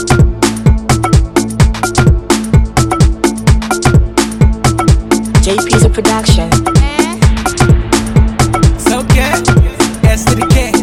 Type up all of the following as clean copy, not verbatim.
JP's a production. So good, S to the K.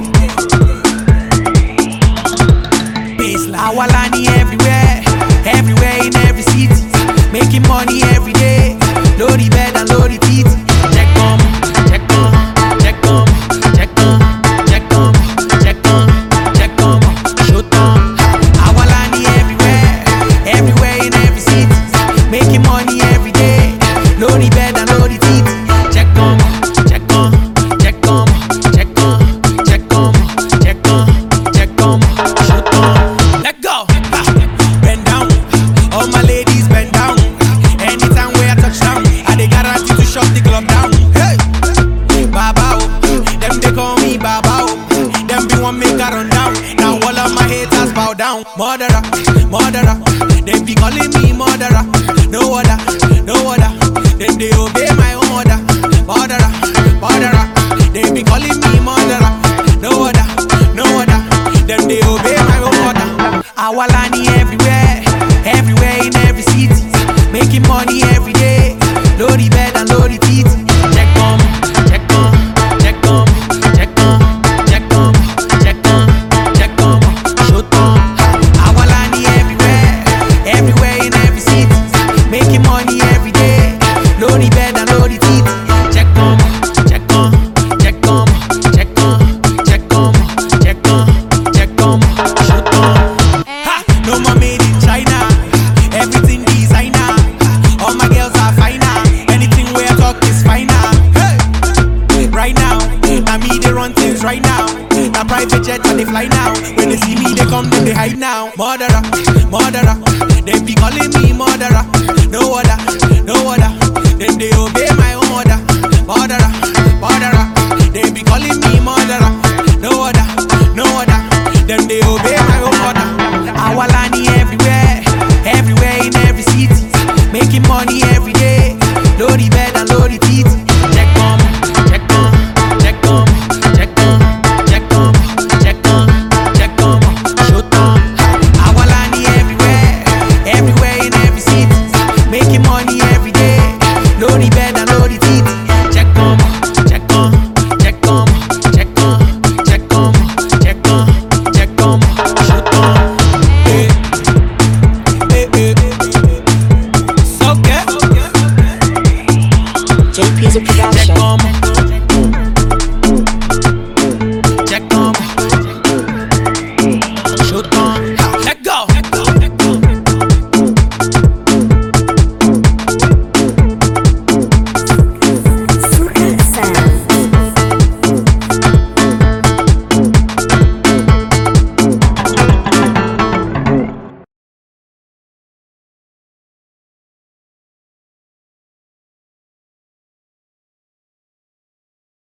Baseline. Awalani everywhere, everywhere in every city. Making money every day. Load the bed and load the titty. Check on, check on, check on, check on, check on, check on, check on, shoot on. Awalani everywhere, everywhere in every city. Making money every day. Load the bed and load the titty. Check on, check on, check on, check on, check on, check on, check on, shoot on. Let go. Bend down, all my ladies bend down. Anytime where I touch down, I dey guarantee to shut the club down. Hey, Baba, them they call me Baba. Them be one make I run down. Now all of my haters bow down. Murderer, murderer, they be calling me murderer. No other, no other. Then they obey my order. Murderer, murderer, they be calling me murderer. No other, no other. Then they obey my order. Awalani everywhere, everywhere in every city. Making money every day. Load the bed and load the titty. Check on, check on, check on, check on, check on, check on, check on, shoot on. Awalani everywhere, everywhere in every city. Making money every day. Load the bed and load the titty. Check on, check on, check on, check on, check on, check on, check on, shoot on. Ha! No more made in China. Everything designer. All my girls are finer. Anything where I talk is finer. Hey! Right now, I me they run things right now. Na private jet and they fly now. When they see me, they come, then they hide now. Murderer, murderer, they be calling me murderer. No other, no other. Then they obey my order. Murderer, murderer, they be calling me murderer.